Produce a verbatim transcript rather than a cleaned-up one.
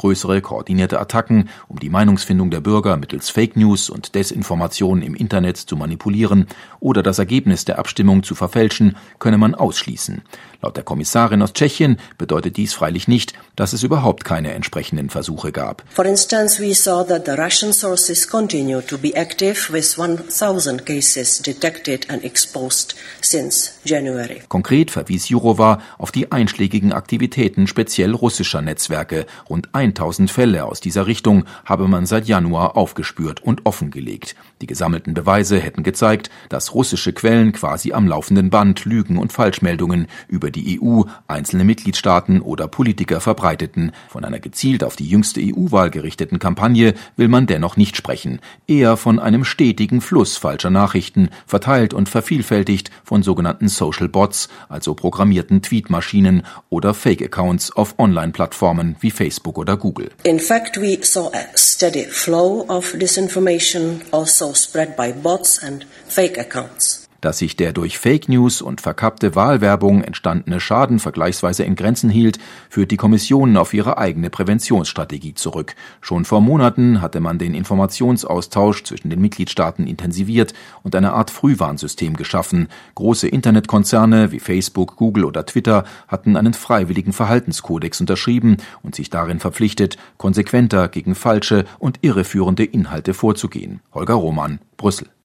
größere koordinierte Attacken, um die Meinungsfindung der Bürger mittels Fake News und Desinformation im Internet zu manipulieren oder das Ergebnis der Abstimmung zu verfälschen, könne man ausschließen. Laut der Kommissarin aus Tschechien bedeutet dies freilich nicht, dass es überhaupt keine entsprechenden Versuche gab. For instance, we saw that the Russian sources continue to be active with one thousand cases detected and exposed since January. Konkret verwies Jourova auf die einschlägigen Aktivitäten speziell russischer Netzwerke. Rund tausend Fälle aus dieser Richtung habe man seit Januar aufgespürt und offengelegt. Die gesammelten Beweise hätten gezeigt, dass russische Quellen quasi am laufenden Band Lügen und Falschmeldungen über die E U, einzelne Mitgliedstaaten oder Politiker verbreiteten. Von einer gezielt auf die jüngste E U-Wahl gerichteten Kampagne will man dennoch nicht sprechen. Eher von einem stetigen Fluss falscher Nachrichten, verteilt und vervielfältigt von sogenannten Social Bots, also programmierten Tweetmaschinen oder Fake-Accounts auf Online-Plattformen wie Facebook oder Google. In fact, we saw a steady flow of disinformation, also spread by bots and fake accounts. Dass sich der durch Fake News und verkappte Wahlwerbung entstandene Schaden vergleichsweise in Grenzen hielt, führt die Kommission auf ihre eigene Präventionsstrategie zurück. Schon vor Monaten hatte man den Informationsaustausch zwischen den Mitgliedstaaten intensiviert und eine Art Frühwarnsystem geschaffen. Große Internetkonzerne wie Facebook, Google oder Twitter hatten einen freiwilligen Verhaltenskodex unterschrieben und sich darin verpflichtet, konsequenter gegen falsche und irreführende Inhalte vorzugehen. Holger Roman, Brüssel.